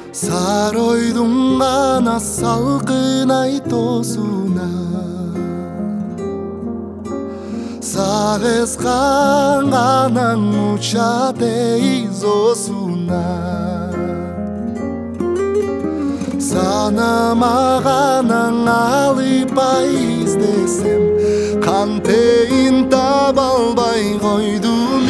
Саройдың ғана салқын ай тосуна, сағызған ғанаң ұшады изосуна. Санамағанаң алып іздесем, қантейін таба албай қойдым.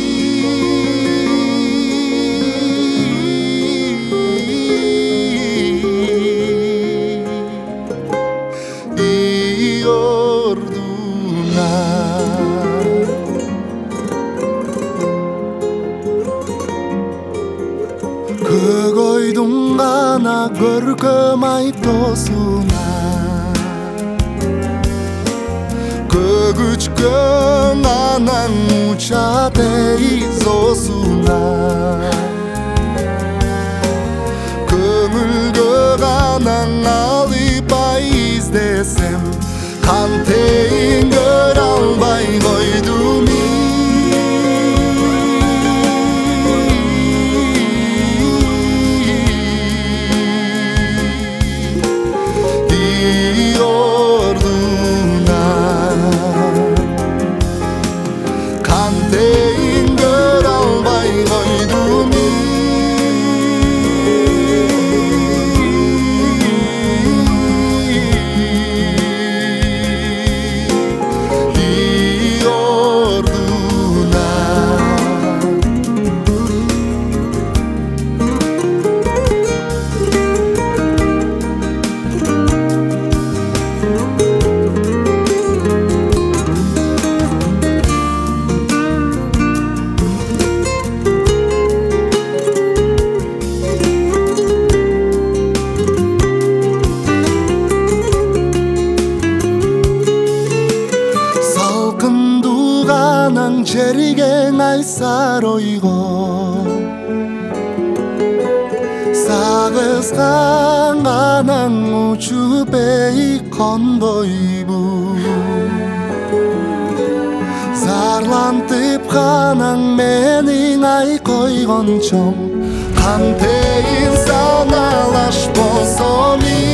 Көк ойдың ғана көркем ай тосуна, көк үчкөн анаң учады изосуна. Көңілгө ғанаң алып іздесем, қантейін көре албай қойдым. Қантейін көре албай қойдым. Салқындуғанаң жерген ай Саройго, сағызған ғанаң учуп кондойбу. Зарлантып ғанаң менің ай койгончом, қантейін саналаш болсом.